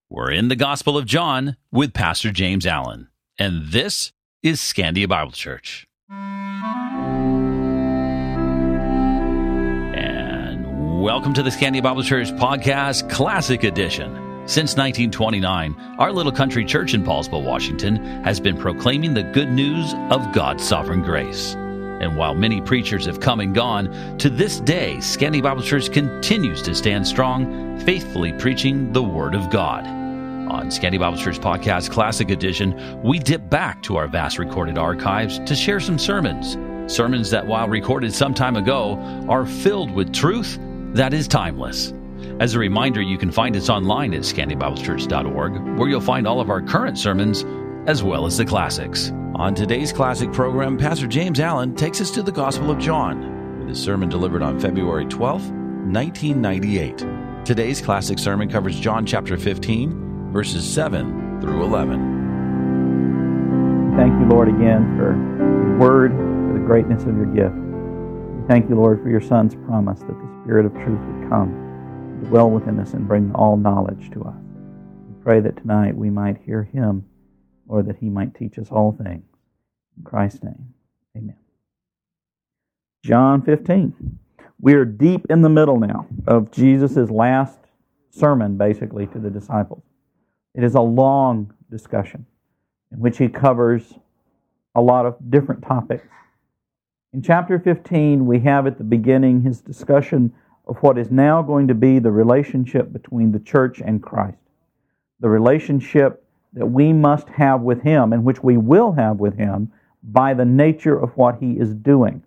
We're in the Gospel of John with Pastor James Allen, and this is Scandia Bible Church. And welcome to the Scandia Bible Church Podcast Classic Edition. Since 1929, our little country church in Paulsville, Washington, has been proclaiming the good news of God's sovereign grace. And while many preachers have come and gone, to this day, Scandia Bible Church continues to stand strong, faithfully preaching the Word of God. On Scandia Bible Church Podcast Classic Edition, we dip back to our vast recorded archives to share some sermons that, while recorded some time ago, are filled with truth that is timeless. As a reminder, you can find us online at scandiabiblechurch.org, where you'll find all of our current sermons as well as the classics. On today's classic program, Pastor James Allen takes us to the Gospel of John with his sermon delivered on February 12th, 1998. Today's classic sermon covers John chapter 15, verses 7 through 11. Thank you, Lord, again for your word, for the greatness of your gift. We thank you, Lord, for your Son's promise that the Spirit of truth would come, dwell within us, and bring all knowledge to us. We pray that tonight we might hear him, Lord, that he might teach us all things. In Christ's name, amen. John 15. We are deep in the middle now of Jesus' last sermon, basically, to the disciples. It is a long discussion in which he covers a lot of different topics. In chapter 15, we have at the beginning his discussion of what is now going to be the relationship between the church and Christ. The relationship that we must have with him, and which we will have with him, by the nature of what he is doing.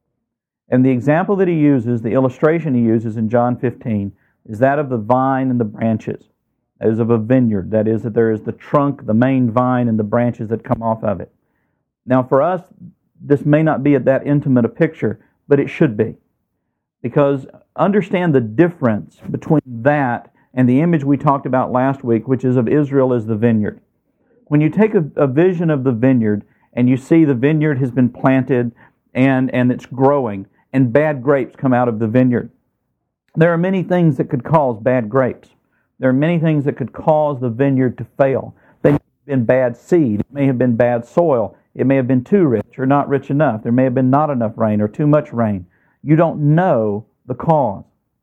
And the example that he uses, the illustration he uses in John 15, is that of the vine and the branches. That is of a vineyard. That is, that there is the trunk, the main vine, and the branches that come off of it. Now, for us, this may not be that intimate a picture, but it should be. Because understand the difference between that and the image we talked about last week, which is of Israel as the vineyard. When you take a vision of the vineyard, and you see the vineyard has been planted, and it's growing, and bad grapes come out of the vineyard. There are many things that could cause bad grapes. There are many things that could cause the vineyard to fail. They may have been bad seed. It may have been bad soil. It may have been too rich or not rich enough. There may have been not enough rain or too much rain. You don't know the cause.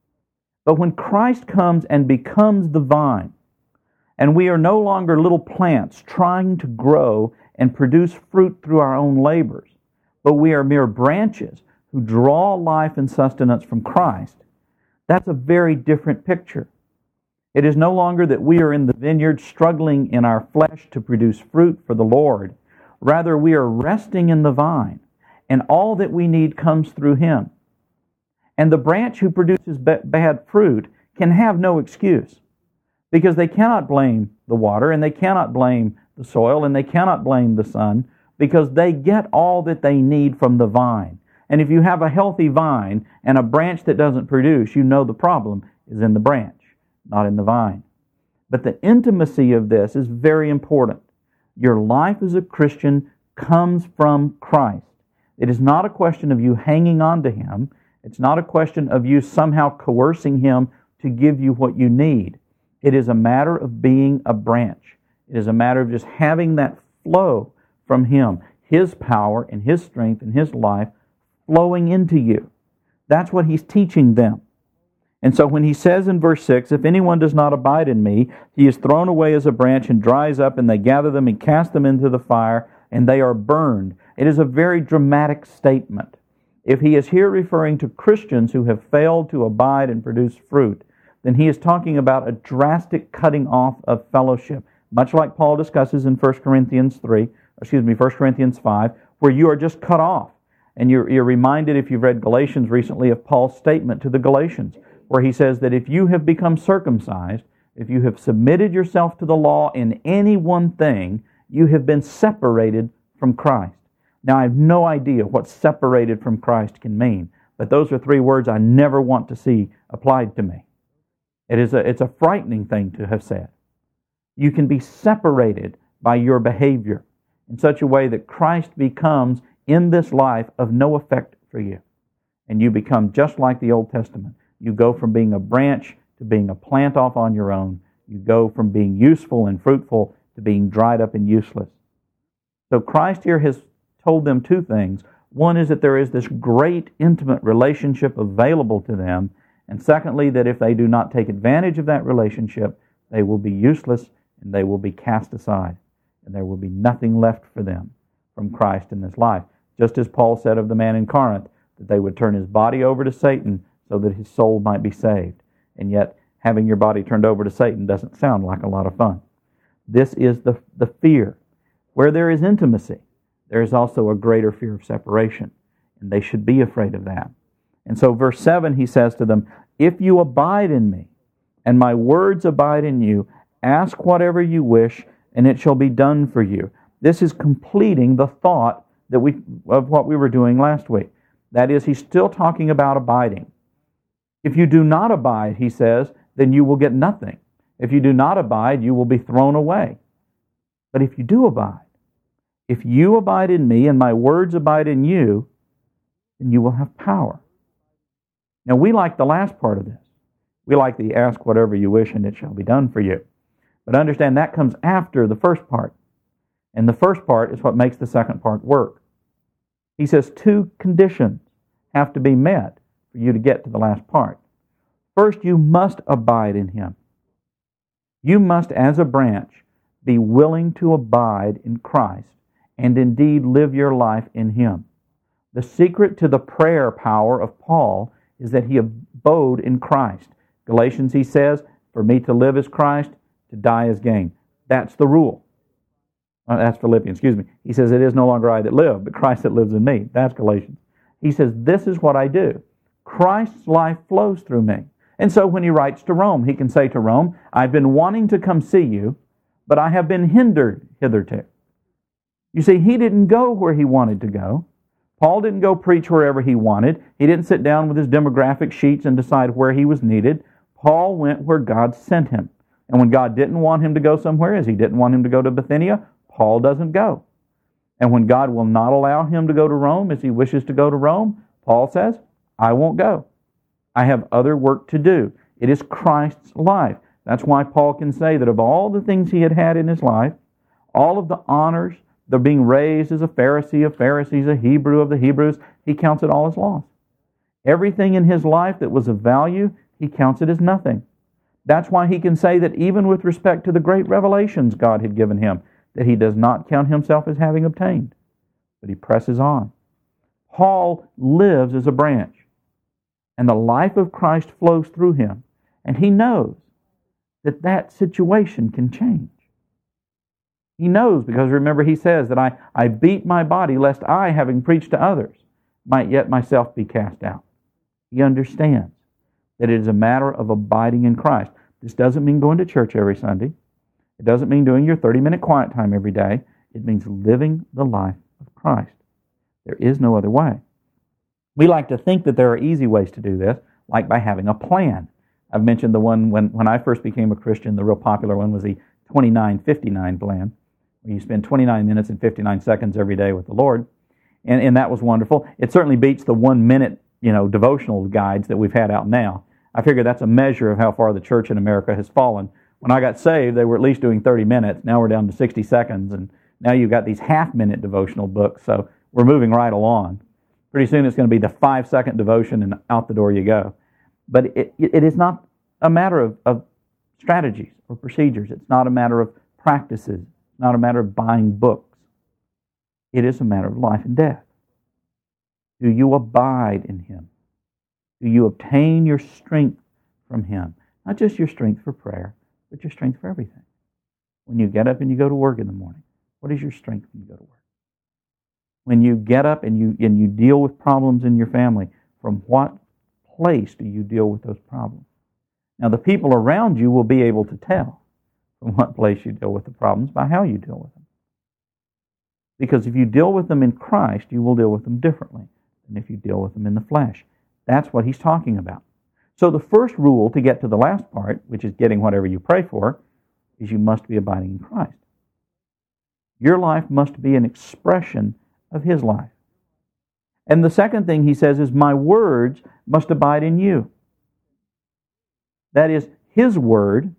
But when Christ comes and becomes the vine, and we are no longer little plants trying to grow and produce fruit through our own labors, but we are mere branches who draw life and sustenance from Christ, that's a very different picture. It is no longer that we are in the vineyard struggling in our flesh to produce fruit for the Lord. Rather, we are resting in the vine, and all that we need comes through him. And the branch who produces bad fruit can have no excuse, because they cannot blame the water, and they cannot blame the soil, and they cannot blame the sun, because they get all that they need from the vine. And if you have a healthy vine and a branch that doesn't produce, you know the problem is in the branch, not in the vine. But the intimacy of this is very important. Your life as a Christian comes from Christ. It is not a question of you hanging on to him. It's not a question of you somehow coercing him to give you what you need. It is a matter of being a branch. It is a matter of just having that flow from him, his power and his strength and his life flowing into you. That's what he's teaching them. And so when he says in verse 6, if anyone does not abide in me, he is thrown away as a branch and dries up, and they gather them and cast them into the fire, and they are burned. It is a very dramatic statement. If he is here referring to Christians who have failed to abide and produce fruit, then he is talking about a drastic cutting off of fellowship, much like Paul discusses in 1 Corinthians 5, where you are just cut off. And you're reminded, if you've read Galatians recently, of Paul's statement to the Galatians, where he says that if you have become circumcised, if you have submitted yourself to the law in any one thing, you have been separated from Christ. Now, I have no idea what separated from Christ can mean, but those are three words I never want to see applied to me. It's a frightening thing to have said. You can be separated by your behavior in such a way that Christ becomes, in this life, of no effect for you. And you become just like the Old Testament. You go from being a branch to being a plant off on your own, You go from being useful and fruitful to being dried up and useless. So Christ here has told them two things. One is that there is this great intimate relationship available to them. And secondly, that if they do not take advantage of that relationship, they will be useless and they will be cast aside. And there will be nothing left for them from Christ in this life. Just as Paul said of the man in Corinth, that they would turn his body over to Satan so that his soul might be saved. And yet, having your body turned over to Satan doesn't sound like a lot of fun. This is the fear. Where there is intimacy, there is also a greater fear of separation. And they should be afraid of that. And so verse 7, he says to them, if you abide in me, and my words abide in you, ask whatever you wish, and it shall be done for you. This is completing the thought of what we were doing last week. That is, he's still talking about abiding. If you do not abide, he says, then you will get nothing. If you do not abide, you will be thrown away. But if you do abide, if you abide in me and my words abide in you, then you will have power. Now, we like the last part of this. We like the ask whatever you wish and it shall be done for you. But understand that comes after the first part. And the first part is what makes the second part work. He says two conditions have to be met for you to get to the last part. First, you must abide in him. You must, as a branch, be willing to abide in Christ and indeed live your life in him. The secret to the prayer power of Paul is that he abode in Christ. Galatians, he says, for me to live is Christ, to die is gain. That's the rule. That's Philippians, excuse me. He says, it is no longer I that live, but Christ that lives in me. That's Galatians. He says, this is what I do. Christ's life flows through me. And so when he writes to Rome, he can say to Rome, I've been wanting to come see you, but I have been hindered hitherto. You see, he didn't go where he wanted to go. Paul didn't go preach wherever he wanted. He didn't sit down with his demographic sheets and decide where he was needed. Paul went where God sent him. And when God didn't want him to go somewhere, as he didn't want him to go to Bithynia, Paul doesn't go. And when God will not allow him to go to Rome as he wishes to go to Rome, Paul says, I won't go. I have other work to do. It is Christ's life. That's why Paul can say that of all the things he had had in his life, all of the honors, the being raised as a Pharisee of Pharisees, a Hebrew of the Hebrews, he counts it all as loss. Everything in his life that was of value, he counts it as nothing. That's why he can say that even with respect to the great revelations God had given him, that he does not count himself as having obtained, but he presses on. Paul lives as a branch, and the life of Christ flows through him, and he knows that that situation can change. He knows, because remember he says that I beat my body lest I, having preached to others, might yet myself be cast out. He understands that it is a matter of abiding in Christ. This doesn't mean going to church every Sunday. It doesn't mean doing your 30-minute quiet time every day. It means living the life of Christ. There is no other way. We like to think that there are easy ways to do this, like by having a plan. I've mentioned the one when I first became a Christian, the real popular one was the 29-59 plan, where you spend 29 minutes and 59 seconds every day with the Lord. And that was wonderful. It certainly beats the 1 minute, devotional guides that we've had out now. I figure that's a measure of how far the church in America has fallen. When I got saved, they were at least doing 30 minutes. Now we're down to 60 seconds, and now you've got these half-minute devotional books, so we're moving right along. Pretty soon it's going to be the 5-second devotion, and out the door you go. But it is not a matter of strategies or procedures. It's not a matter of practices. It's not a matter of buying books. It is a matter of life and death. Do you abide in him? Do you obtain your strength from him? Not just your strength for prayer, but your strength for everything. When you get up and you go to work in the morning, what is your strength when you go to work? When you get up and you deal with problems in your family, from what place do you deal with those problems? Now, the people around you will be able to tell from what place you deal with the problems by how you deal with them. Because if you deal with them in Christ, you will deal with them differently than if you deal with them in the flesh. That's what he's talking about. So the first rule to get to the last part, which is getting whatever you pray for, is you must be abiding in Christ. Your life must be an expression of his life. And the second thing he says is, my words must abide in you. That is, his word,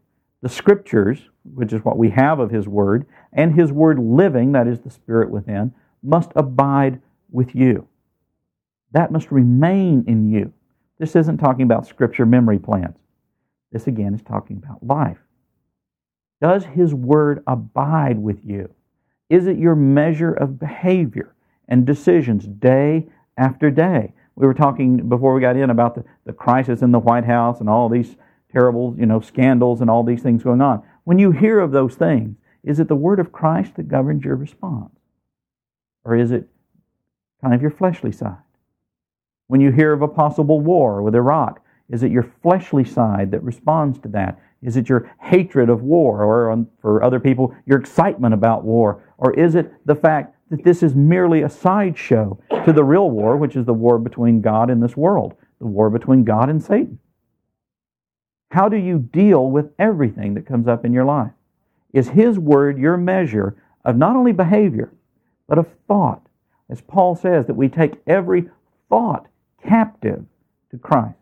The Scriptures, which is what we have of His Word, and His Word living, that is the Spirit within, must abide with you. That must remain in you. This isn't talking about Scripture memory plans. This again is talking about life. Does His Word abide with you? Is it your measure of behavior and decisions day after day? We were talking before we got in about the crisis in the White House and all these terrible, scandals and all these things going on. When you hear of those things, is it the Word of Christ that governs your response? Or is it kind of your fleshly side? When you hear of a possible war with Iraq, is it your fleshly side that responds to that? Is it your hatred of war, or for other people, your excitement about war? Or is it the fact that this is merely a sideshow to the real war, which is the war between God and this world, the war between God and Satan? How do you deal with everything that comes up in your life? Is His Word your measure of not only behavior, but of thought? As Paul says, that we take every thought captive to Christ.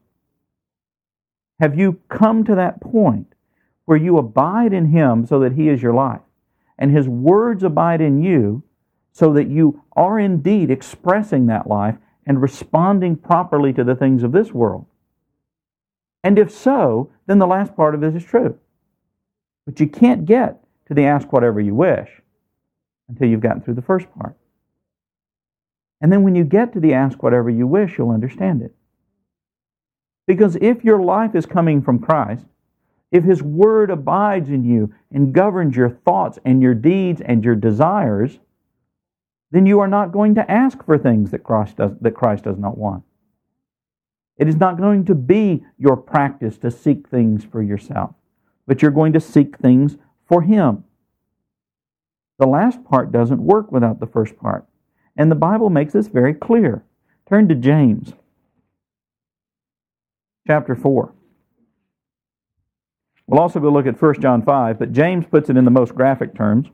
Have you come to that point where you abide in Him so that He is your life, and His words abide in you so that you are indeed expressing that life and responding properly to the things of this world? And if so, then the last part of it is true. But you can't get to the ask whatever you wish until you've gotten through the first part. And then when you get to the ask whatever you wish, you'll understand it. Because if your life is coming from Christ, if His Word abides in you and governs your thoughts and your deeds and your desires, then you are not going to ask for things that Christ does not want. It is not going to be your practice to seek things for yourself, but you're going to seek things for Him. The last part doesn't work without the first part, and the Bible makes this very clear. Turn to James chapter 4. We'll also go look at 1 John 5, but James puts it in the most graphic terms.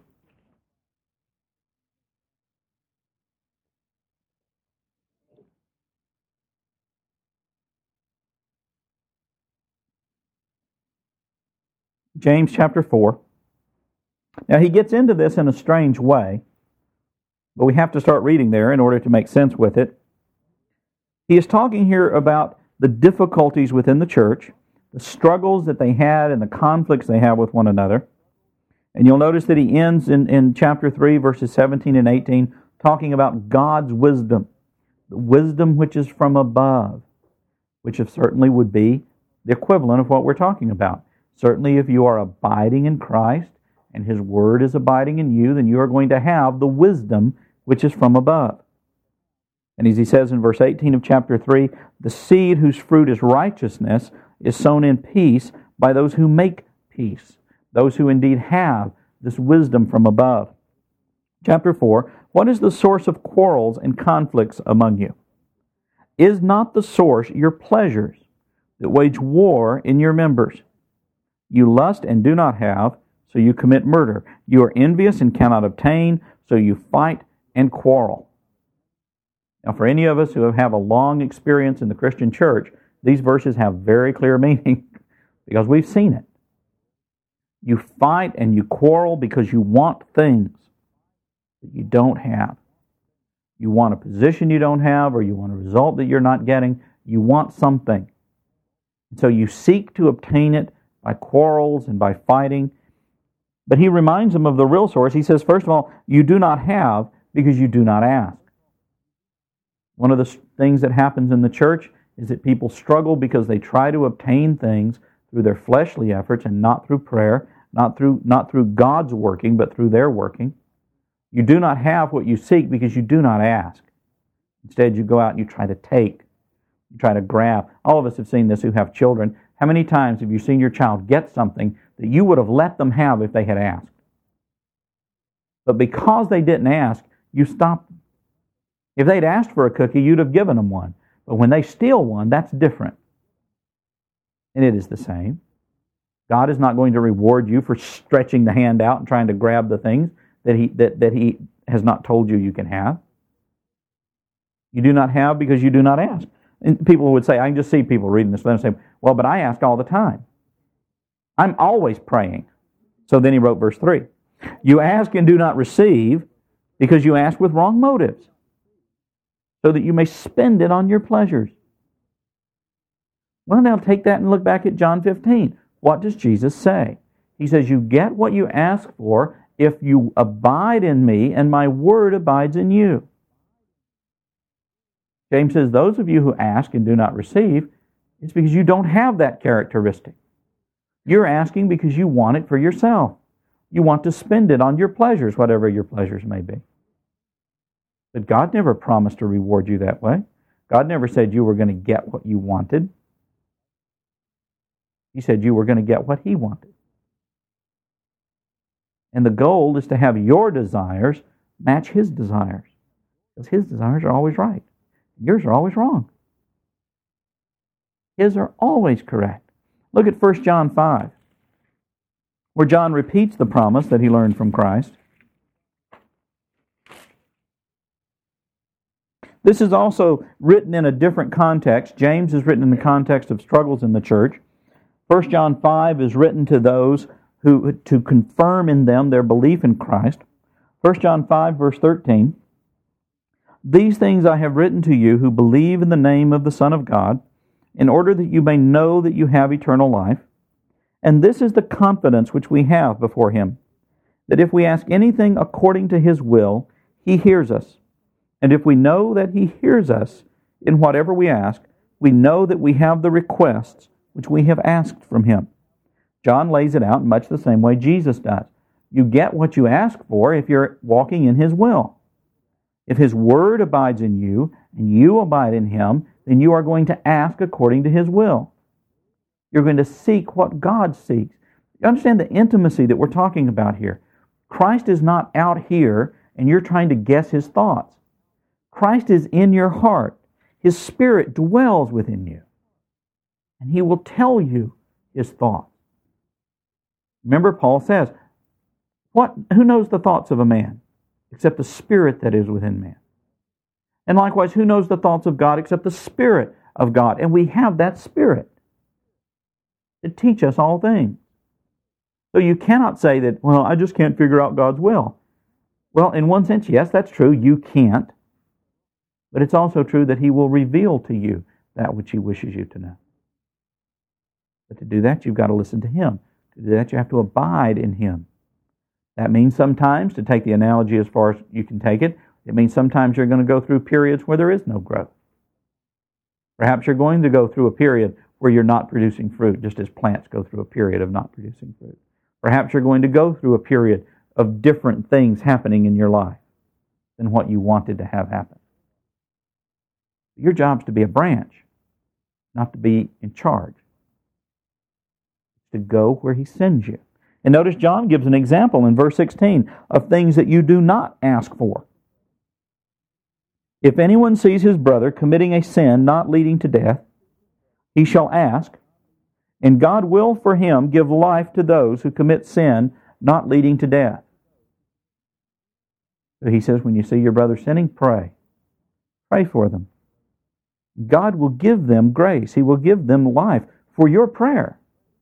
James chapter 4. Now he gets into this in a strange way, but we have to start reading there in order to make sense with it. He is talking here about the difficulties within the church, the struggles that they had and the conflicts they have with one another. And you'll notice that he ends in chapter 3, verses 17 and 18, talking about God's wisdom, the wisdom which is from above, which certainly would be the equivalent of what we're talking about. Certainly if you are abiding in Christ and His Word is abiding in you, then you are going to have the wisdom which is from above. And as he says in verse 18 of chapter 3, the seed whose fruit is righteousness is sown in peace by those who make peace, those who indeed have this wisdom from above. Chapter 4, what is the source of quarrels and conflicts among you? Is not the source your pleasures that wage war in your members? You lust and do not have, so you commit murder. You are envious and cannot obtain, so you fight and quarrel. Now, for any of us who have a long experience in the Christian church, these verses have very clear meaning because we've seen it. You fight and you quarrel because you want things that you don't have. You want a position you don't have, or you want a result that you're not getting. You want something. And so you seek to obtain it by quarrels and by fighting. But he reminds them of the real source. He says, first of all, you do not have because you do not ask. One of the things that happens in the church is that people struggle because they try to obtain things through their fleshly efforts and not through prayer, not through God's working, but through their working. You do not have what you seek because you do not ask. Instead, you go out and you try to take. You try to grab. All of us have seen this who have children. How many times have you seen your child get something that you would have let them have if they had asked? But because they didn't ask, you stopped them. If they'd asked for a cookie, you'd have given them one. But when they steal one, that's different. And it is the same. God is not going to reward you for stretching the hand out and trying to grab the things that He has not told you can have. You do not have because you do not ask. And people would say, I can just see people reading this and saying, well, but I ask all the time. I'm always praying. So then he wrote verse 3. You ask and do not receive because you ask with wrong motives, so that you may spend it on your pleasures. Well, now take that and look back at John 15. What does Jesus say? He says, you get what you ask for if you abide in me and my word abides in you. James says, those of you who ask and do not receive, it's because you don't have that characteristic. You're asking because you want it for yourself. You want to spend it on your pleasures, whatever your pleasures may be. But God never promised to reward you that way. God never said you were going to get what you wanted. He said you were going to get what He wanted. And the goal is to have your desires match His desires. Because His desires are always right. Yours are always wrong. His are always correct. Look at 1 John 5, where John repeats the promise that he learned from Christ. This is also written in a different context. James is written in the context of struggles in the church. 1 John 5 is written to those who to confirm in them their belief in Christ. 1 John 5, verse 13. These things I have written to you who believe in the name of the Son of God, in order that you may know that you have eternal life. And this is the confidence which we have before Him, that if we ask anything according to His will, He hears us. And if we know that He hears us in whatever we ask, we know that we have the requests which we have asked from Him. John lays it out in much the same way Jesus does. You get what you ask for if you're walking in His will. If His Word abides in you, and you abide in Him, then you are going to ask according to His will. You're going to seek what God seeks. You understand the intimacy that we're talking about here. Christ is not out here, and you're trying to guess His thoughts. Christ is in your heart. His Spirit dwells within you. And He will tell you His thoughts. Remember, Paul says, who knows the thoughts of a man except the Spirit that is within man? And likewise, who knows the thoughts of God except the Spirit of God? And we have that Spirit to teach us all things. So you cannot say that, well, I just can't figure out God's will. Well, in one sense, yes, that's true. You can't. But it's also true that He will reveal to you that which He wishes you to know. But to do that, you've got to listen to Him. To do that, you have to abide in Him. That means sometimes, to take the analogy as far as you can take it, it means sometimes you're going to go through periods where there is no growth. Perhaps you're going to go through a period where you're not producing fruit, just as plants go through a period of not producing fruit. Perhaps you're going to go through a period of different things happening in your life than what you wanted to have happen. Your job is to be a branch, not to be in charge. It's to go where He sends you. And notice John gives an example in verse 16 of things that you do not ask for. If anyone sees his brother committing a sin not leading to death, he shall ask, and God will for him give life to those who commit sin not leading to death. So he says, when you see your brother sinning, pray. Pray for them. God will give them grace. He will give them life for your prayer.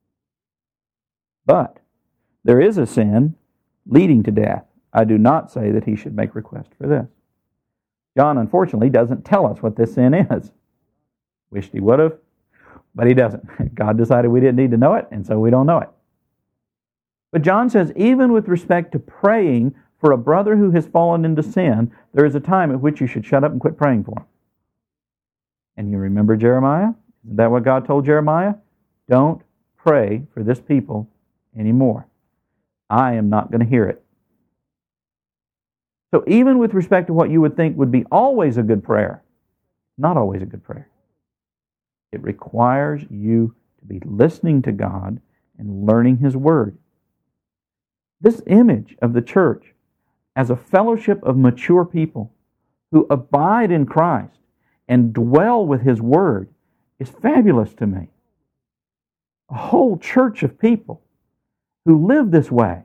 But there is a sin leading to death. I do not say that he should make request for this. John, unfortunately, doesn't tell us what this sin is. Wished he would have, but he doesn't. God decided we didn't need to know it, and so we don't know it. But John says, even with respect to praying for a brother who has fallen into sin, there is a time at which you should shut up and quit praying for him. And you remember Jeremiah? Isn't that what God told Jeremiah? Don't pray for this people anymore. I am not going to hear it. So even with respect to what you would think would be always a good prayer, not always a good prayer. It requires you to be listening to God and learning His Word. This image of the church as a fellowship of mature people who abide in Christ and dwell with His Word is fabulous to me. A whole church of people who live this way.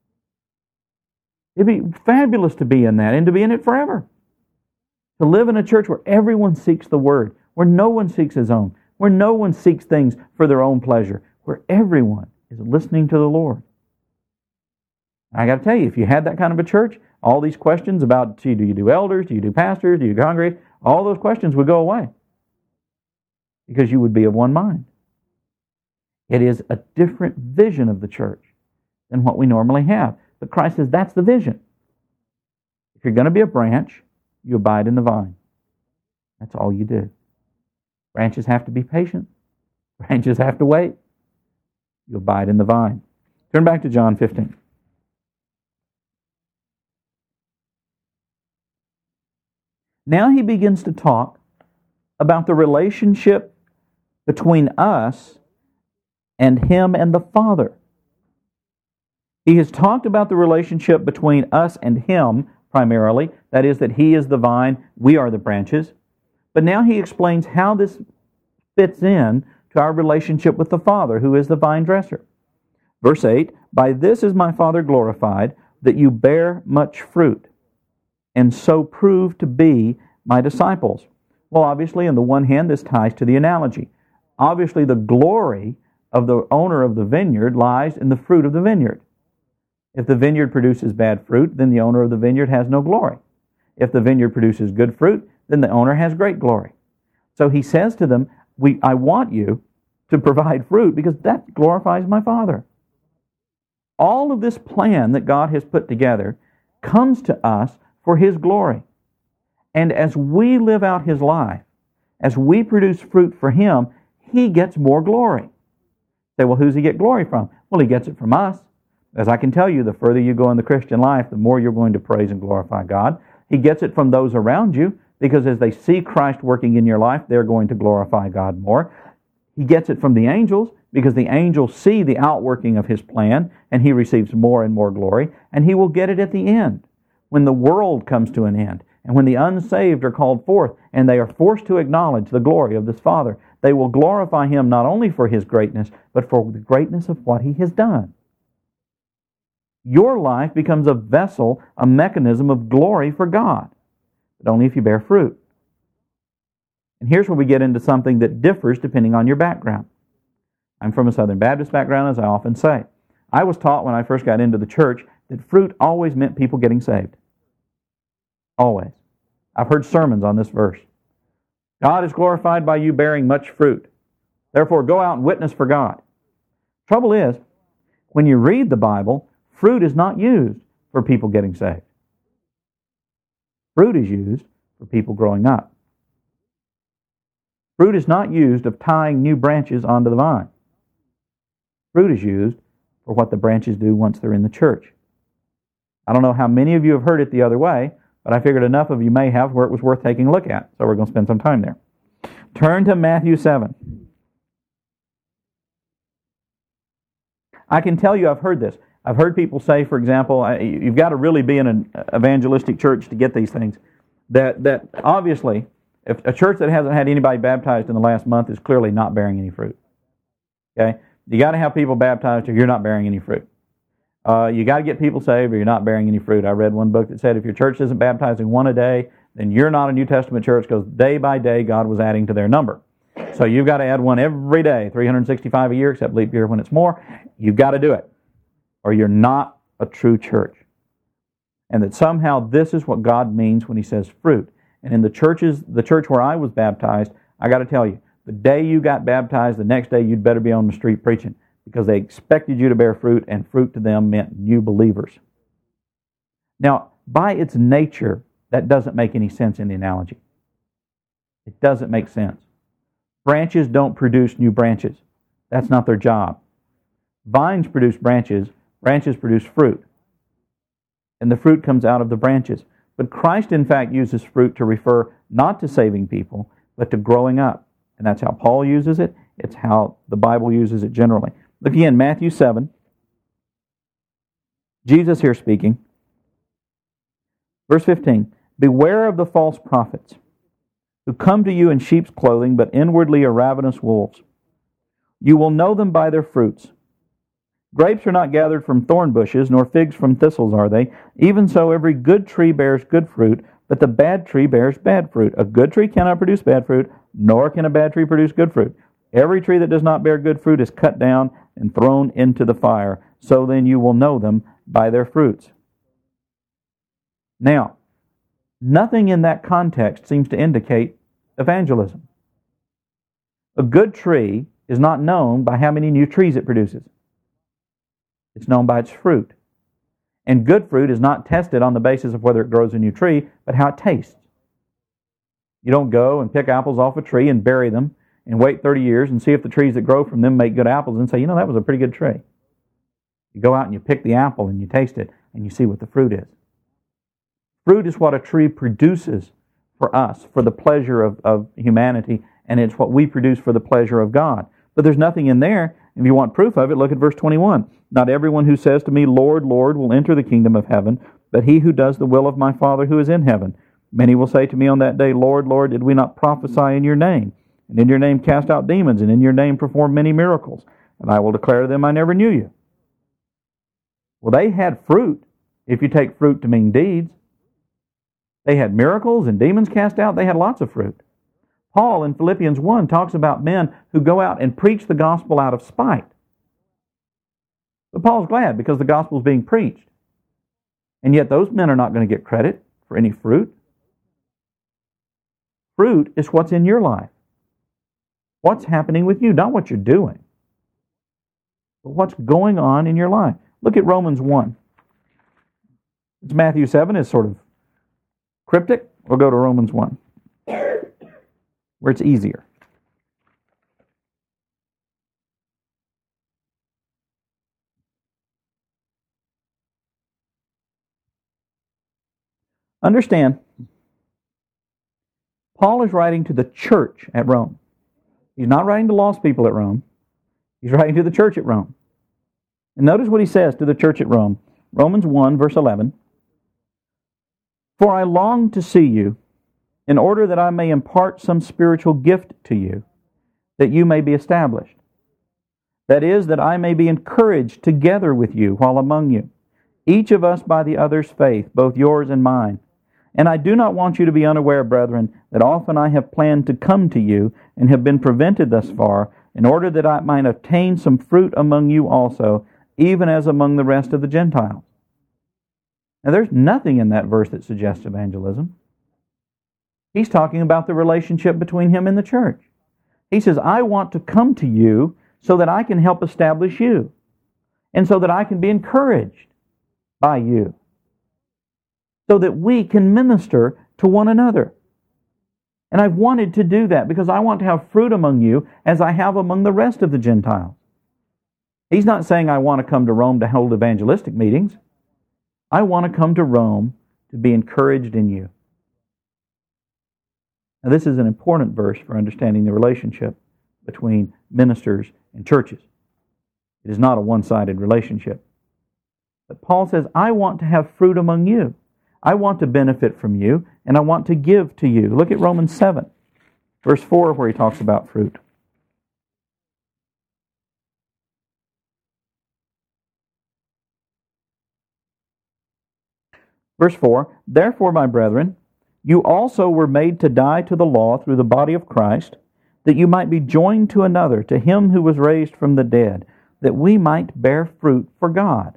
It'd be fabulous to be in that and to be in it forever. To live in a church where everyone seeks the Word, where no one seeks his own, where no one seeks things for their own pleasure, where everyone is listening to the Lord. I got to tell you, if you had that kind of a church, all these questions about, do you do elders, do you do pastors, do you congregate, all those questions would go away because you would be of one mind. It is a different vision of the church than what we normally have. But Christ says that's the vision. If you're going to be a branch, you abide in the vine. That's all you do. Branches have to be patient. Branches have to wait. You abide in the vine. Turn back to John 15. Now he begins to talk about the relationship between us and Him and the Father. He has talked about the relationship between us and Him primarily. That is, that He is the vine, we are the branches. But now he explains how this fits in to our relationship with the Father, who is the vine dresser. Verse 8, "By this is my Father glorified, that you bear much fruit, and so prove to be my disciples." Well, obviously, on the one hand, this ties to the analogy. Obviously, the glory of the owner of the vineyard lies in the fruit of the vineyard. If the vineyard produces bad fruit, then the owner of the vineyard has no glory. If the vineyard produces good fruit, then the owner has great glory. So he says to them, I want you to provide fruit because that glorifies my Father. All of this plan that God has put together comes to us for His glory. And as we live out His life, as we produce fruit for Him, He gets more glory. Say, well, who's He get glory from? Well, He gets it from us. As I can tell you, the further you go in the Christian life, the more you're going to praise and glorify God. He gets it from those around you, because as they see Christ working in your life, they're going to glorify God more. He gets it from the angels, because the angels see the outworking of His plan, and He receives more and more glory. And He will get it at the end, when the world comes to an end, and when the unsaved are called forth, and they are forced to acknowledge the glory of this Father. They will glorify Him not only for His greatness, but for the greatness of what He has done. Your life becomes a vessel, a mechanism of glory for God, but only if you bear fruit. And here's where we get into something that differs depending on your background. I'm from a Southern Baptist background, as I often say. I was taught when I first got into the church that fruit always meant people getting saved. Always. I've heard sermons on this verse. God is glorified by you bearing much fruit. Therefore, go out and witness for God. Trouble is, when you read the Bible, fruit is not used for people getting saved. Fruit is used for people growing up. Fruit is not used of tying new branches onto the vine. Fruit is used for what the branches do once they're in the church. I don't know how many of you have heard it the other way, but I figured enough of you may have where it was worth taking a look at. So we're going to spend some time there. Turn to Matthew 7. I can tell you I've heard this. I've heard people say, for example, you've got to really be in an evangelistic church to get these things. That obviously, if a church that hasn't had anybody baptized in the last month is clearly not bearing any fruit. Okay? You got to have people baptized or you're not bearing any fruit. You got to get people saved or you're not bearing any fruit. I read one book that said if your church isn't baptizing one a day, then you're not a New Testament church, because day by day God was adding to their number. So you've got to add one every day, 365 a year, except leap year when it's more. You've got to do it, or you're not a true church. And that somehow this is what God means when He says fruit. And in the church where I was baptized, I got to tell you, the day you got baptized, the next day you'd better be on the street preaching, because they expected you to bear fruit, and fruit to them meant new believers. Now, by its nature, that doesn't make any sense in the analogy. It doesn't make sense. Branches don't produce new branches. That's not their job. Vines produce branches. Branches produce fruit. And the fruit comes out of the branches. But Christ, in fact, uses fruit to refer not to saving people, but to growing up. And that's how Paul uses it. It's how the Bible uses it generally. Look again, Matthew 7. Jesus here speaking. Verse 15. Beware of the false prophets, who come to you in sheep's clothing, but inwardly are ravenous wolves. You will know them by their fruits. Grapes are not gathered from thorn bushes, nor figs from thistles are they. Even so, every good tree bears good fruit, but the bad tree bears bad fruit. A good tree cannot produce bad fruit, nor can a bad tree produce good fruit. Every tree that does not bear good fruit is cut down and thrown into the fire. So then you will know them by their fruits. Now, nothing in that context seems to indicate evangelism. A good tree is not known by how many new trees it produces. It's known by its fruit. And good fruit is not tested on the basis of whether it grows a new tree, but how it tastes. You don't go and pick apples off a tree and bury them and wait 30 years and see if the trees that grow from them make good apples and say, that was a pretty good tree. You go out and you pick the apple and you taste it and you see what the fruit is. Fruit is what a tree produces for us, for the pleasure of humanity, and it's what we produce for the pleasure of God. But there's nothing in there. If you want proof of it, look at verse 21. Not everyone who says to me, Lord, Lord, will enter the kingdom of heaven, but he who does the will of my Father who is in heaven. Many will say to me on that day, Lord, Lord, did we not prophesy in your name? And in your name cast out demons, and in your name perform many miracles. And I will declare to them, I never knew you. Well, they had fruit, if you take fruit to mean deeds. They had miracles and demons cast out. They had lots of fruit. Paul in Philippians 1 talks about men who go out and preach the gospel out of spite. But Paul's glad because the gospel is being preached. And yet those men are not going to get credit for any fruit. Fruit is what's in your life. What's happening with you, not what you're doing, but what's going on in your life. Look at Romans 1. It's Matthew 7 is sort of cryptic. We'll go to Romans 1, where it's easier. Understand, Paul is writing to the church at Rome. He's not writing to lost people at Rome. He's writing to the church at Rome. And notice what he says to the church at Rome. Romans 1, verse 11. For I long to see you, in order that I may impart some spiritual gift to you, that you may be established. That is, that I may be encouraged together with you while among you, each of us by the other's faith, both yours and mine. And I do not want you to be unaware, brethren, that often I have planned to come to you, and have been prevented thus far, in order that I might obtain some fruit among you also, even as among the rest of the Gentiles. Now there's nothing in that verse that suggests evangelism. He's talking about the relationship between him and the church. He says, I want to come to you so that I can help establish you, and so that I can be encouraged by you, so that we can minister to one another. And I've wanted to do that because I want to have fruit among you as I have among the rest of the Gentiles. He's not saying I want to come to Rome to hold evangelistic meetings. I want to come to Rome to be encouraged in you. Now, this is an important verse for understanding the relationship between ministers and churches. It is not a one-sided relationship. But Paul says, I want to have fruit among you. I want to benefit from you, and I want to give to you. Look at Romans 7, verse 4, where he talks about fruit. Verse 4, Therefore, my brethren, you also were made to die to the law through the body of Christ, that you might be joined to another, to him who was raised from the dead, that we might bear fruit for God.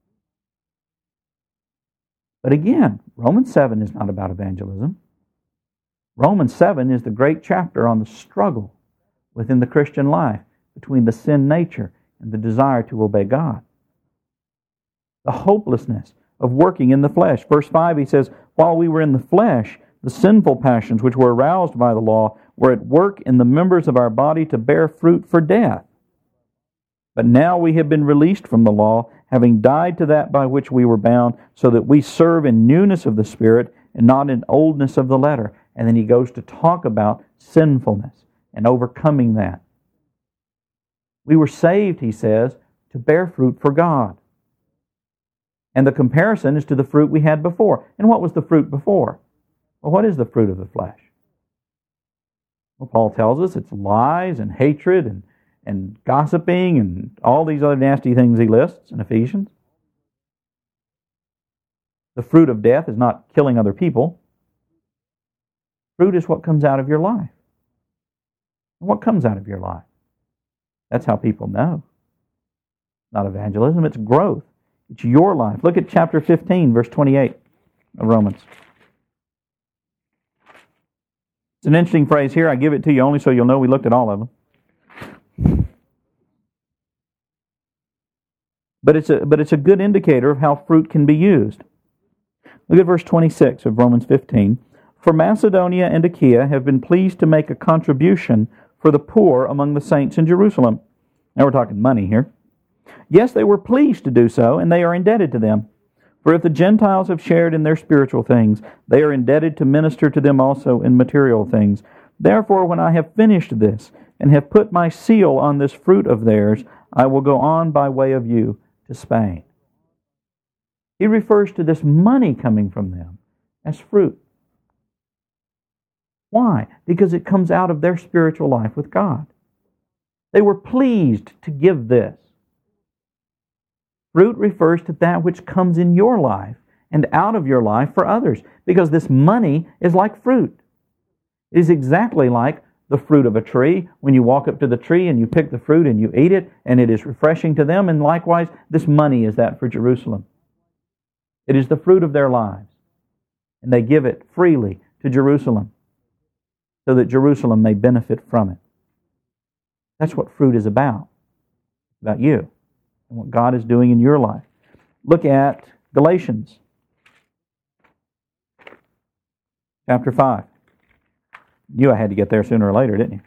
But again, Romans 7 is not about evangelism. Romans 7 is the great chapter on the struggle within the Christian life between the sin nature and the desire to obey God. The hopelessness of working in the flesh. Verse 5, he says, While we were in the flesh, the sinful passions which were aroused by the law were at work in the members of our body to bear fruit for death. But now we have been released from the law, having died to that by which we were bound, so that we serve in newness of the Spirit and not in oldness of the letter. And then he goes to talk about sinfulness and overcoming that. We were saved, he says, to bear fruit for God. And the comparison is to the fruit we had before. And what was the fruit before? Well, what is the fruit of the flesh? Well, Paul tells us it's lies and hatred and gossiping and all these other nasty things he lists in Ephesians. The fruit of death is not killing other people. Fruit is what comes out of your life. And what comes out of your life? That's how people know. Not evangelism, it's growth. It's your life. Look at chapter 15, verse 28 of Romans. It's an interesting phrase here. I give it to you only so you'll know we looked at all of them. But it's a good indicator of how fruit can be used. Look at verse 26 of Romans 15. For Macedonia and Achaia have been pleased to make a contribution for the poor among the saints in Jerusalem. Now we're talking money here. Yes, they were pleased to do so, and they are indebted to them. For if the Gentiles have shared in their spiritual things, they are indebted to minister to them also in material things. Therefore, when I have finished this, and have put my seal on this fruit of theirs, I will go on by way of you to Spain. He refers to this money coming from them as fruit. Why? Because it comes out of their spiritual life with God. They were pleased to give this. Fruit refers to that which comes in your life and out of your life for others, because this money is like fruit. It is exactly like the fruit of a tree. When you walk up to the tree and you pick the fruit and you eat it, and it is refreshing to them, and likewise, this money is that for Jerusalem. It is the fruit of their lives, and they give it freely to Jerusalem so that Jerusalem may benefit from it. That's what fruit is about you and what God is doing in your life. Look at Galatians chapter 5. You knew I had to get there sooner or later, didn't you?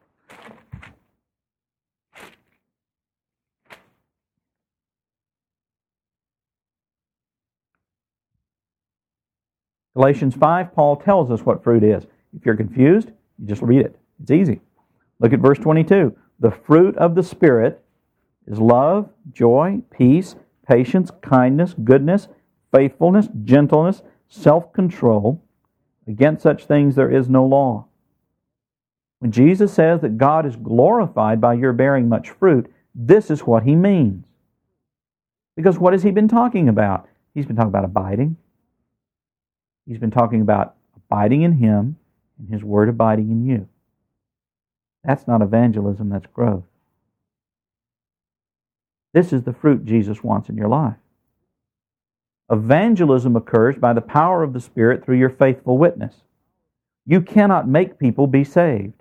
Galatians 5, Paul tells us what fruit is. If you're confused, you just read it. It's easy. Look at verse 22. The fruit of the Spirit is love, joy, peace, patience, kindness, goodness, faithfulness, gentleness, self-control. Against such things there is no law. When Jesus says that God is glorified by your bearing much fruit, this is what He means. Because what has He been talking about? He's been talking about abiding. He's been talking about abiding in Him and His Word abiding in you. That's not evangelism, that's growth. This is the fruit Jesus wants in your life. Evangelism occurs by the power of the Spirit through your faithful witness. You cannot make people be saved.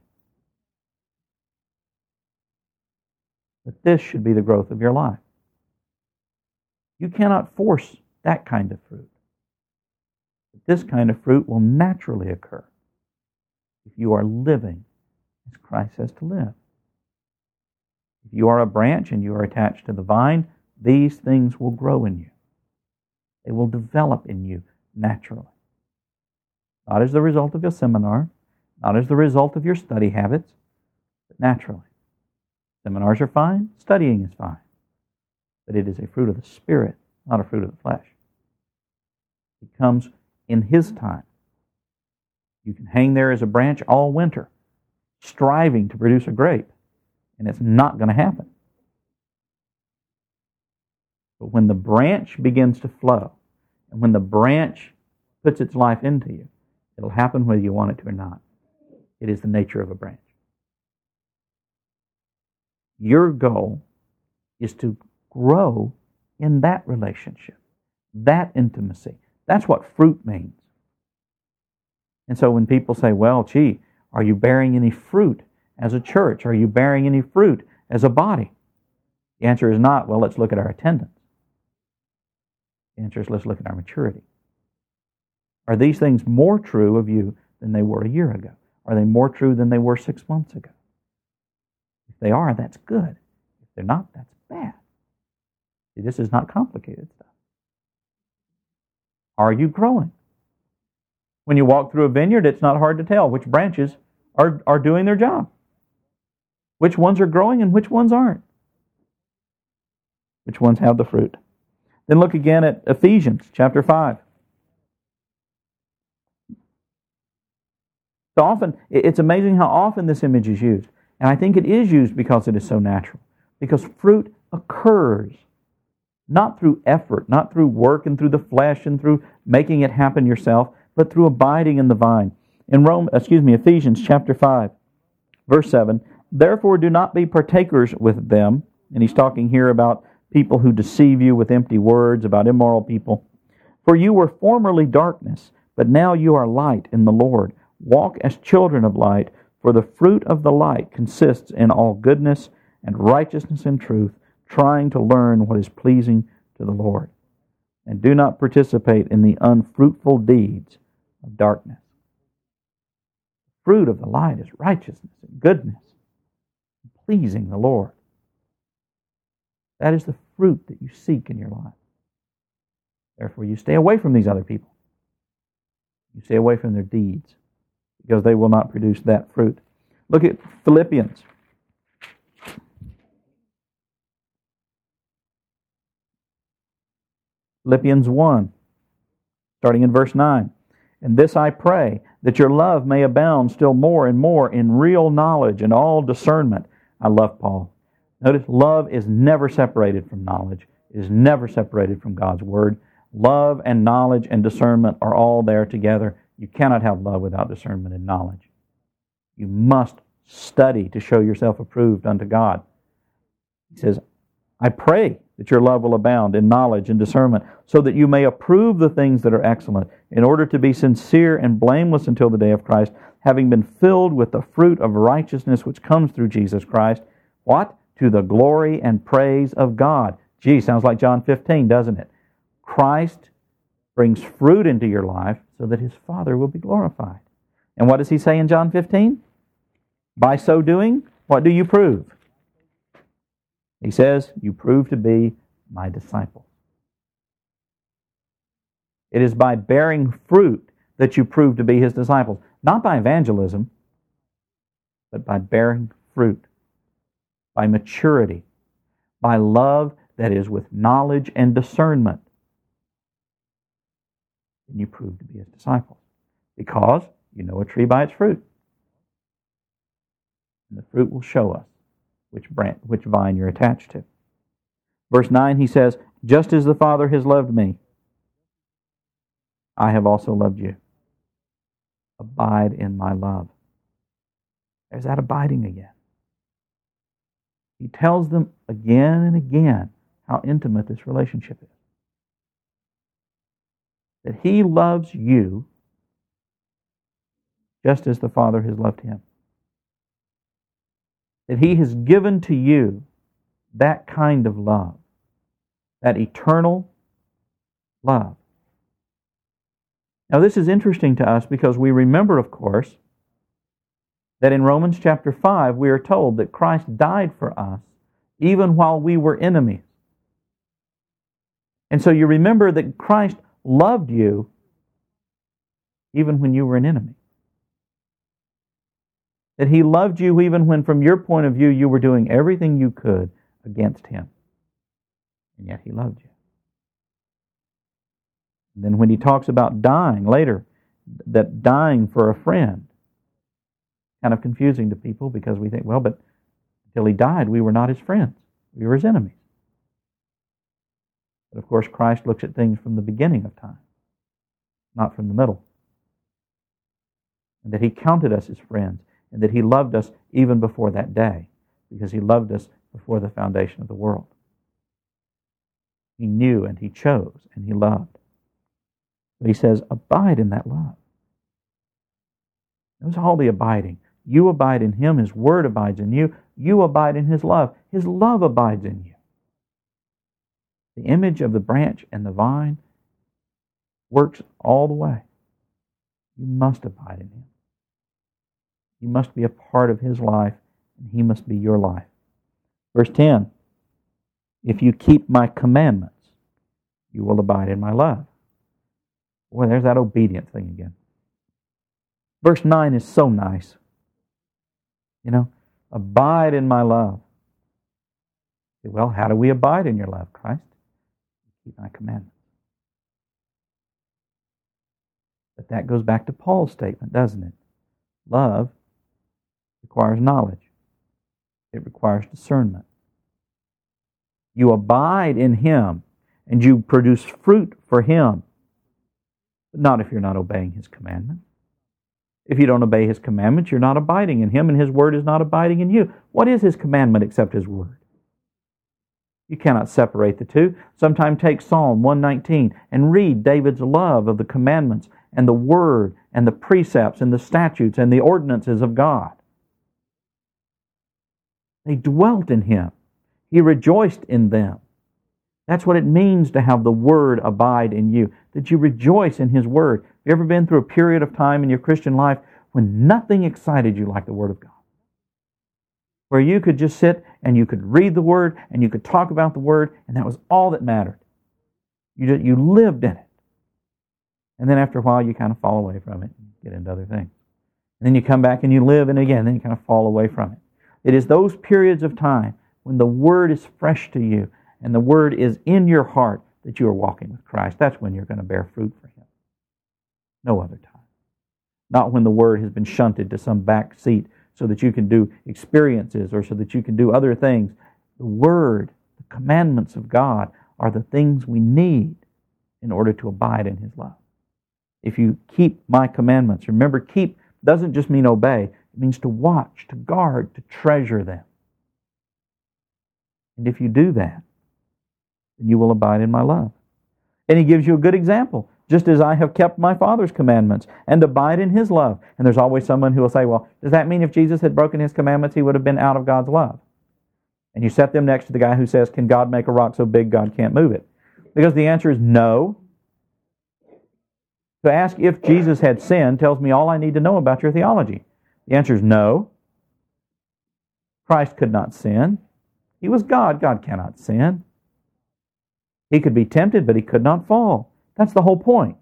But this should be the growth of your life. You cannot force that kind of fruit. But this kind of fruit will naturally occur if you are living as Christ says to live. If you are a branch and you are attached to the vine, these things will grow in you. They will develop in you naturally. Not as the result of your seminar, not as the result of your study habits, but naturally. Seminars are fine, studying is fine. But it is a fruit of the Spirit, not a fruit of the flesh. It comes in His time. You can hang there as a branch all winter, striving to produce a grape, and it's not going to happen. But when the branch begins to flow, and when the branch puts its life into you, it'll happen whether you want it to or not. It is the nature of a branch. Your goal is to grow in that relationship, that intimacy. That's what fruit means. And so when people say, well, gee, are you bearing any fruit as a church? Are you bearing any fruit as a body? The answer is not, well, let's look at our attendance. The answer is, let's look at our maturity. Are these things more true of you than they were a year ago? Are they more true than they were 6 months ago? If they are, that's good. If they're not, that's bad. See, this is not complicated stuff. Are you growing? When you walk through a vineyard, it's not hard to tell which branches are doing their job. Which ones are growing and which ones aren't. Which ones have the fruit. Then look again at Ephesians chapter 5. So often, it's amazing how often this image is used. And I think it is used because it is so natural. Because fruit occurs not through effort, not through work and through the flesh and through making it happen yourself, but through abiding in the vine. In Ephesians chapter 5, verse 7, Therefore do not be partakers with them. And he's talking here about people who deceive you with empty words, about immoral people. For you were formerly darkness, but now you are light in the Lord. Walk as children of light, for the fruit of the light consists in all goodness and righteousness and truth, trying to learn what is pleasing to the Lord. And do not participate in the unfruitful deeds of darkness. The fruit of the light is righteousness and goodness, and pleasing the Lord. That is the fruit that you seek in your life. Therefore, you stay away from these other people. You stay away from their deeds, because they will not produce that fruit. Look at Philippians. Philippians 1, starting in verse 9. And this I pray, that your love may abound still more and more in real knowledge and all discernment. I love Paul. Notice, love is never separated from knowledge. It is never separated from God's Word. Love and knowledge and discernment are all there together. You cannot have love without discernment and knowledge. You must study to show yourself approved unto God. He says, I pray that your love will abound in knowledge and discernment, so that you may approve the things that are excellent, in order to be sincere and blameless until the day of Christ, having been filled with the fruit of righteousness which comes through Jesus Christ. What? To the glory and praise of God. Gee, sounds like John 15, doesn't it? Christ brings fruit into your life so that His Father will be glorified. And what does He say in John 15? By so doing, what do you prove? He says, you prove to be my disciples. It is by bearing fruit that you prove to be His disciples. Not by evangelism, but by bearing fruit, by maturity, by love that is with knowledge and discernment. And you prove to be His disciples, because you know a tree by its fruit. And the fruit will show us which vine you're attached to. Verse 9, he says, just as the Father has loved me, I have also loved you. Abide in my love. There's that abiding again. He tells them again and again how intimate this relationship is. That He loves you just as the Father has loved Him. That He has given to you that kind of love, that eternal love. Now this is interesting to us because we remember, of course, that in Romans chapter 5 we are told that Christ died for us even while we were enemies. And so you remember that Christ loved you even when you were an enemy. That He loved you even when, from your point of view, you were doing everything you could against Him. And yet He loved you. And then when He talks about dying later, that dying for a friend, kind of confusing to people because we think, well, but until He died, we were not His friends. We were His enemies. But of course, Christ looks at things from the beginning of time, not from the middle. And that He counted us as friends, and that He loved us even before that day, because He loved us before the foundation of the world. He knew and He chose and He loved. But He says, abide in that love. Notice all the abiding. You abide in Him, His Word abides in you. You abide in His love. His love abides in you. The image of the branch and the vine works all the way. You must abide in Him. You must be a part of His life, and He must be your life. Verse 10, if you keep my commandments, you will abide in my love. Boy, there's that obedience thing again. Verse 9 is so nice. Abide in my love. Well, how do we abide in your love, Christ? Keep my commandments. But that goes back to Paul's statement, doesn't it? Love requires knowledge. It requires discernment. You abide in Him, and you produce fruit for Him, but not if you're not obeying His commandment. If you don't obey His commandments, you're not abiding in Him, and His Word is not abiding in you. What is His commandment except His Word? You cannot separate the two. Sometime take Psalm 119 and read David's love of the commandments and the Word and the precepts and the statutes and the ordinances of God. They dwelt in Him. He rejoiced in them. That's what it means to have the Word abide in you, that you rejoice in His Word. Have you ever been through a period of time in your Christian life when nothing excited you like the Word of God? Where you could just sit and you could read the Word and you could talk about the Word, and that was all that mattered. You lived in it. And then after a while you kind of fall away from it and get into other things. And then you come back and you live in it again, and then you kind of fall away from it. It is those periods of time when the Word is fresh to you and the Word is in your heart that you are walking with Christ. That's when you're going to bear fruit for Him. No other time. Not when the Word has been shunted to some back seat so that you can do experiences or so that you can do other things. The Word, the commandments of God, are the things we need in order to abide in His love. If you keep my commandments, remember, keep doesn't just mean obey. It means to watch, to guard, to treasure them. And if you do that, then you will abide in my love. And He gives you a good example. Just as I have kept my Father's commandments and abide in His love. And there's always someone who will say, well, does that mean if Jesus had broken His commandments, He would have been out of God's love? And you set them next to the guy who says, can God make a rock so big God can't move it? Because the answer is no. To ask if Jesus had sinned tells me all I need to know about your theology. The answer is no. Christ could not sin. He was God. God cannot sin. He could be tempted, but He could not fall. That's the whole point.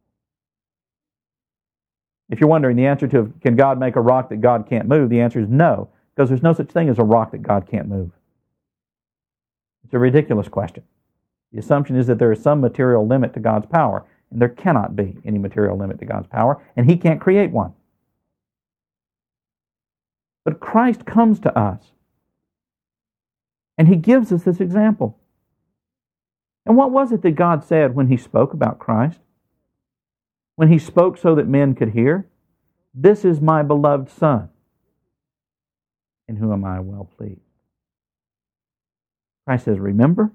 If you're wondering the answer to, can God make a rock that God can't move, the answer is no, because there's no such thing as a rock that God can't move. It's a ridiculous question. The assumption is that there is some material limit to God's power, and there cannot be any material limit to God's power, and He can't create one. But Christ comes to us, and He gives us this example. And what was it that God said when He spoke about Christ? When He spoke so that men could hear? This is my beloved Son, in whom I am well pleased. Christ says, remember,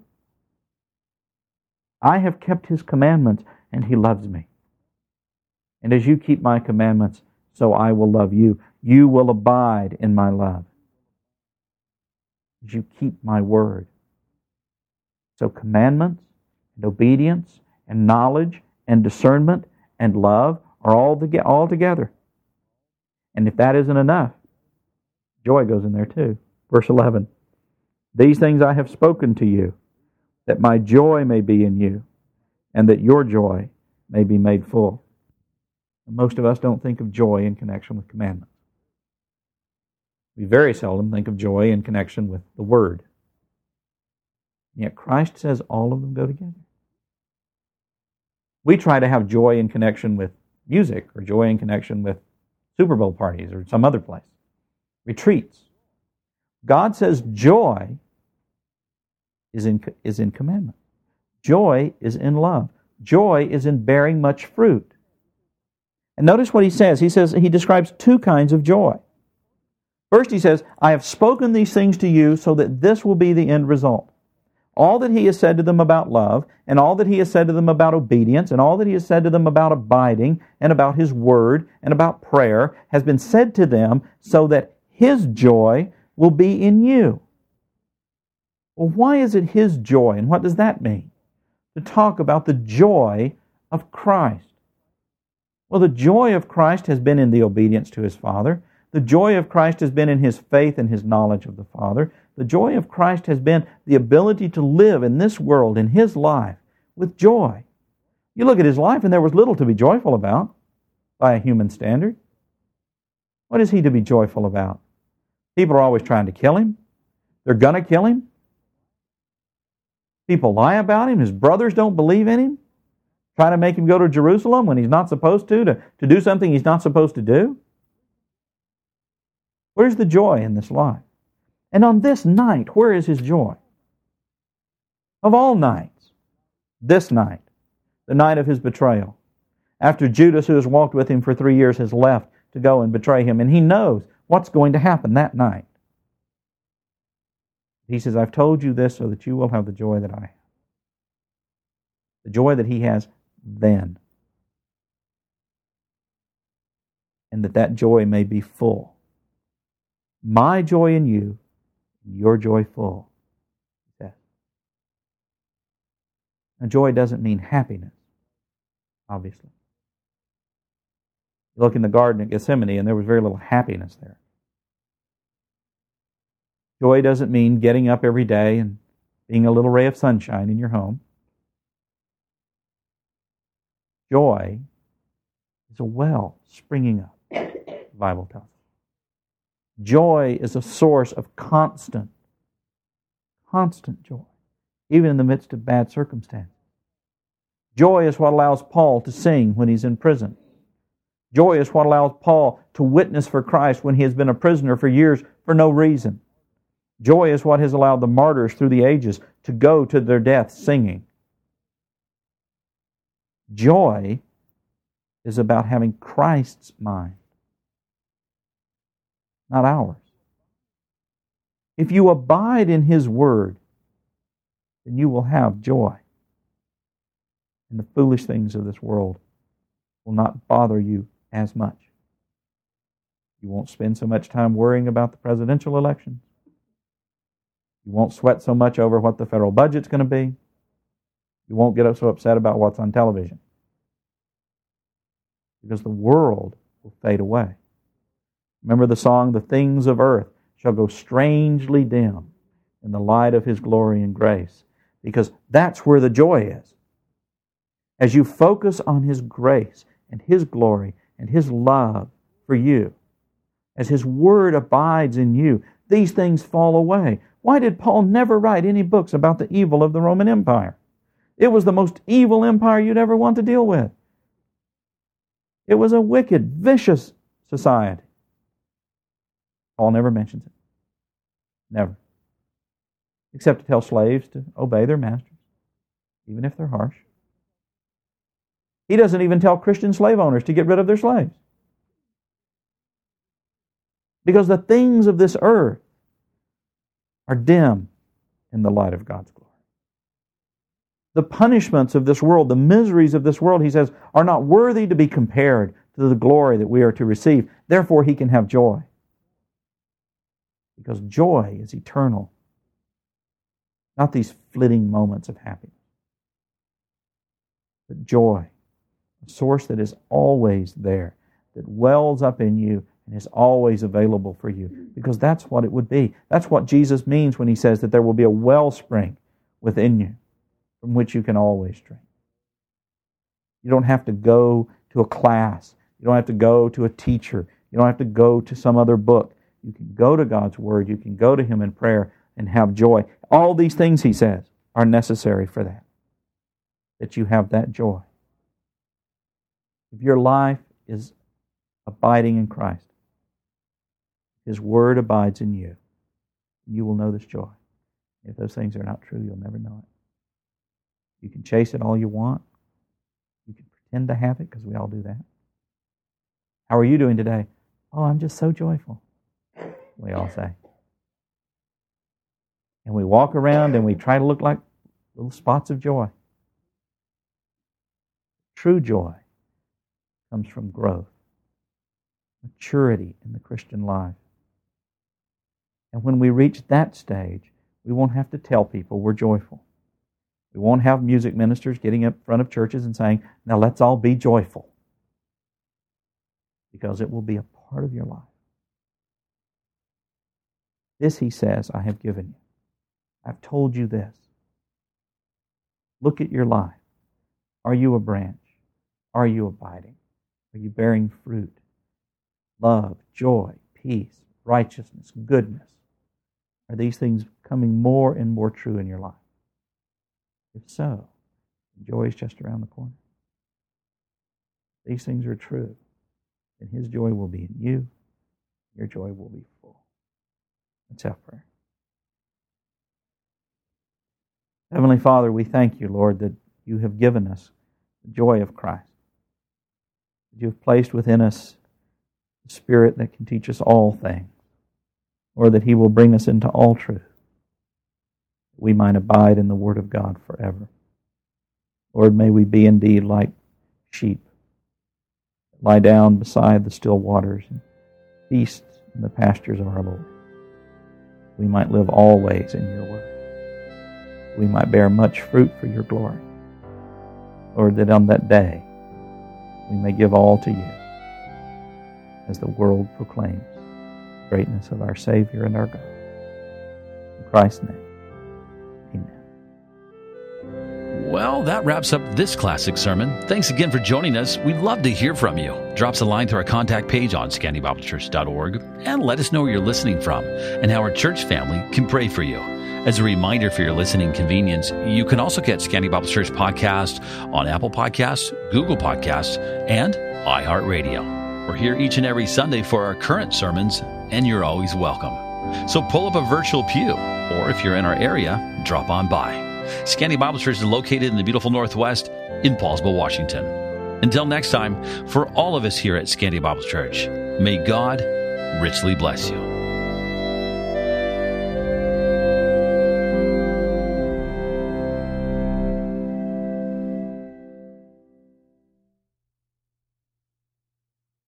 I have kept His commandments, and He loves me. And as you keep my commandments, so I will love you. You will abide in my love. As you keep my word. So commandments and obedience and knowledge and discernment and love are all together. And if that isn't enough, joy goes in there too. Verse 11, these things I have spoken to you, that my joy may be in you, and that your joy may be made full. And most of us don't think of joy in connection with commandments. We very seldom think of joy in connection with the Word. Yet Christ says all of them go together. We try to have joy in connection with music or joy in connection with Super Bowl parties or some other place. Retreats. God says joy is in commandment. Joy is in love. Joy is in bearing much fruit. And notice what He says. He describes two kinds of joy. First He says, I have spoken these things to you so that this will be the end result. All that He has said to them about love, and all that He has said to them about obedience, and all that He has said to them about abiding, and about His Word, and about prayer, has been said to them so that His joy will be in you. Well, why is it His joy, and what does that mean? To talk about the joy of Christ. Well, the joy of Christ has been in the obedience to His Father. The joy of Christ has been in His faith and His knowledge of the Father. The joy of Christ has been the ability to live in this world, in His life, with joy. You look at His life and there was little to be joyful about by a human standard. What is He to be joyful about? People are always trying to kill Him. They're going to kill Him. People lie about Him. His brothers don't believe in Him. Try to make Him go to Jerusalem when He's not supposed to do something He's not supposed to do. Where's the joy in this life? And on this night, where is His joy? Of all nights, this night, the night of His betrayal, after Judas, who has walked with Him for 3 years, has left to go and betray him, and he knows what's going to happen that night. He says, I've told you this so that you will have the joy that I have. The joy that he has then. And that joy may be full. My joy in you, your joy full. He says. Now, joy doesn't mean happiness, obviously. You look in the Garden of Gethsemane, and there was very little happiness there. Joy doesn't mean getting up every day and being a little ray of sunshine in your home. Joy is a well springing up, the Bible tells us. Joy is a source of constant joy, even in the midst of bad circumstances. Joy is what allows Paul to sing when he's in prison. Joy is what allows Paul to witness for Christ when he has been a prisoner for years for no reason. Joy is what has allowed the martyrs through the ages to go to their death singing. Joy is about having Christ's mind, not ours. If you abide in His Word, then you will have joy. And the foolish things of this world will not bother you as much. You won't spend so much time worrying about the presidential elections. You won't sweat so much over what the federal budget's going to be. You won't get so upset about what's on television. Because the world will fade away. Remember the song, "The things of earth shall go strangely dim in the light of His glory and grace." Because that's where the joy is. As you focus on His grace and His glory and His love for you, as His Word abides in you, these things fall away. Why did Paul never write any books about the evil of the Roman Empire? It was the most evil empire you'd ever want to deal with. It was a wicked, vicious society. Paul never mentions it. Never. Except to tell slaves to obey their masters, even if they're harsh. He doesn't even tell Christian slave owners to get rid of their slaves. Because the things of this earth are dim in the light of God's glory. The punishments of this world, the miseries of this world, he says, are not worthy to be compared to the glory that we are to receive. Therefore, he can have joy. Because joy is eternal. Not these flitting moments of happiness. But joy, a source that is always there, that wells up in you and is always available for you. Because that's what it would be. That's what Jesus means when He says that there will be a wellspring within you from which you can always drink. You don't have to go to a class. You don't have to go to a teacher. You don't have to go to some other book. You can go to God's Word. You can go to Him in prayer and have joy. All these things, he says, are necessary for that you have that joy. If your life is abiding in Christ, His Word abides in you, and you will know this joy. If those things are not true, you'll never know it. You can chase it all you want. You can pretend to have it, because we all do that. How are you doing today? Oh, I'm just so joyful, we all say. And we walk around and we try to look like little spots of joy. True joy comes from growth, maturity in the Christian life. And when we reach that stage, we won't have to tell people we're joyful. We won't have music ministers getting up in front of churches and saying, now let's all be joyful. Because it will be a part of your life. This, he says, I have given you. I've told you this. Look at your life. Are you a branch? Are you abiding? Are you bearing fruit? Love, joy, peace, righteousness, goodness. Are these things becoming more and more true in your life? If so, joy is just around the corner. If these things are true, then His joy will be in you. Your joy will be full. Let's have prayer. Heavenly Father, we thank you, Lord, that you have given us the joy of Christ. That you have placed within us the Spirit that can teach us all things, or that He will bring us into all truth, that we might abide in the Word of God forever. Lord, may we be indeed like sheep, that lie down beside the still waters and feast in the pastures of our Lord. We might live always in your word. We might bear much fruit for your glory. Lord, that on that day we may give all to you as the world proclaims the greatness of our Savior and our God. In Christ's name, amen. Well, that wraps up this classic sermon. Thanks again for joining us. We'd love to hear from you. Drop us a line through our contact page on scandiabiblechurch.org and let us know where you're listening from and how our church family can pray for you. As a reminder for your listening convenience, you can also get Scandia Bible Church podcast on Apple Podcasts, Google Podcasts, and iHeartRadio. We're here each and every Sunday for our current sermons, and you're always welcome. So pull up a virtual pew, or if you're in our area, drop on by. Scandia Bible Church is located in the beautiful Northwest in Paulsville, Washington. Until next time, for all of us here at Scandia Bible Church, may God richly bless you.